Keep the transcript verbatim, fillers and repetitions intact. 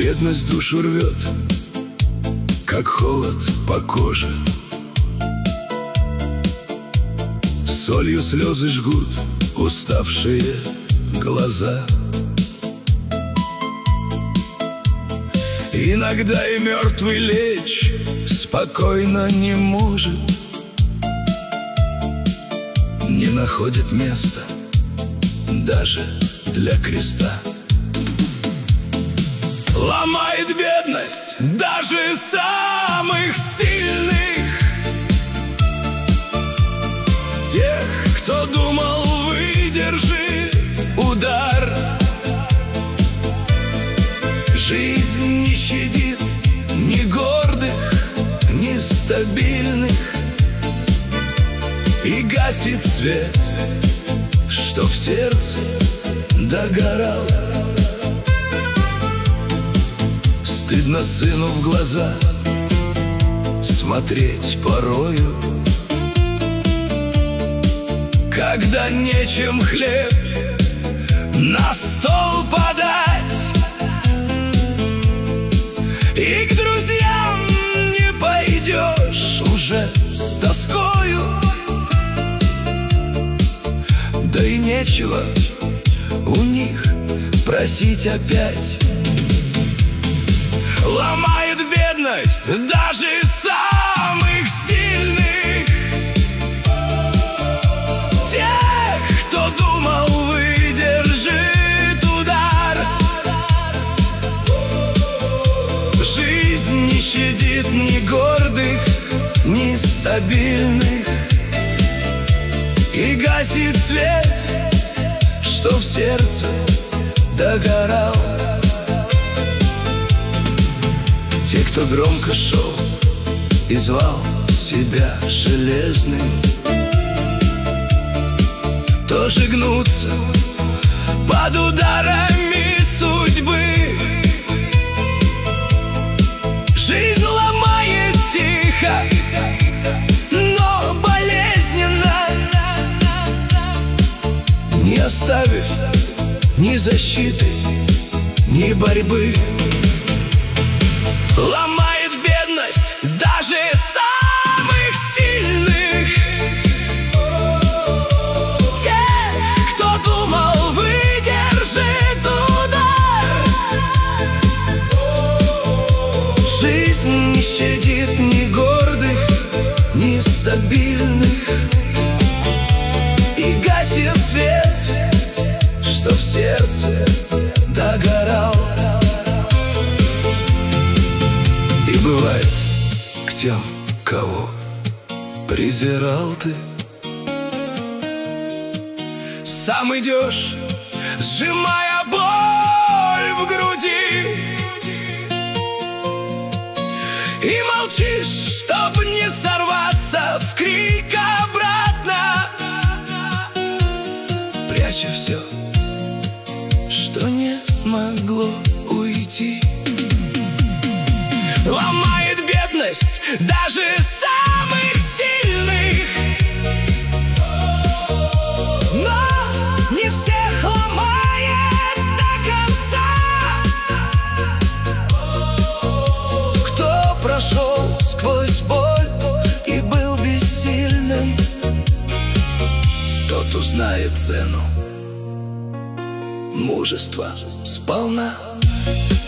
Бедность душу рвет, как холод по коже. Солью слезы жгут уставшие глаза. Иногда и мертвый лечь спокойно не может, не находит места даже для креста. Ломает бедность даже самых сильных, тех, кто думал, выдержит удар. Жизнь не щадит ни гордых, ни стабильных, и гасит свет, что в сердце догорал. Стыдно сыну в глаза смотреть порою, когда нечем хлеб на стол подать, и к друзьям не пойдешь уже с тоскою. Да и нечего у них просить опять. Ломает бедность даже самых сильных, тех, кто думал, выдержит удар. Жизнь не щадит ни гордых, ни стабильных, и гасит свет, что в сердце догорал. Те, кто громко шел и звал себя железным, тоже гнутся под ударами судьбы. Жизнь ломает тихо, но болезненно, не оставив ни защиты, ни борьбы. Ломает бедность даже самых сильных, тех, кто думал, выдержит удар. Жизнь не щадит ни гордых, ни стабильных, и гасит свет, что в сердце догорал. И бывает, к тем, кого презирал ты, сам идешь, сжимая боль в груди, и молчишь, чтоб не сорваться в крик обратно, пряча все, что не смогло уйти. Ломает бедность даже самых сильных, но не всех ломает до конца. Кто прошел сквозь боль и был бессильным, тот узнает цену мужества сполна.